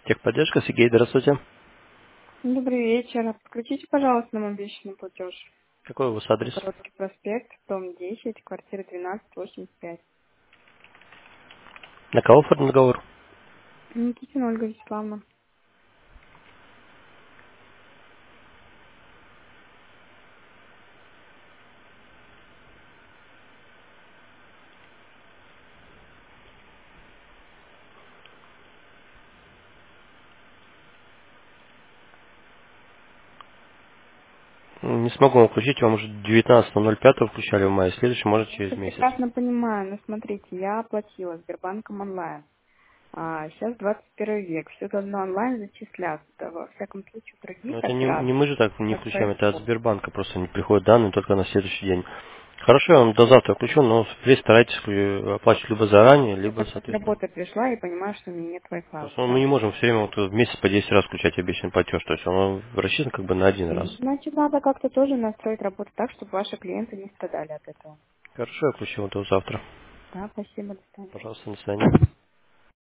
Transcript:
Техподдержка, Сергей, здравствуйте. Добрый вечер. Подключите, пожалуйста, нам обещанный платеж. Какой у вас адрес? Короткий проспект, дом 10, квартира 1285. На кого оформлен договор? Никитина Ольга Вячеславовна. Не смогу вам включить, вам уже 19.05 включали в мае, следующий может Я через это месяц. прекрасно понимаю, но смотрите, я оплатила Сбербанком онлайн. Сейчас 21 век, все должно онлайн зачисляться. Да, во всяком случае, у Но других это не операторов мы же так не так включаем, это от происходит. Сбербанка, просто не приходят данные только на следующий день. Хорошо, я вам до завтра включу, но впредь старайтесь оплачивать либо заранее, Я либо, только с соответственно. работы пришла и понимаю, что у меня нет Wi-Fi Просто мы уже. не можем все время вот в месяц по 10 раз включать обещанный платеж, то есть он рассчитан как бы на один раз. Значит, надо как-то тоже настроить работу так, чтобы ваши клиенты не страдали от этого. Хорошо, я включу его до завтра. Да, спасибо, до свидания. Пожалуйста, до свидания.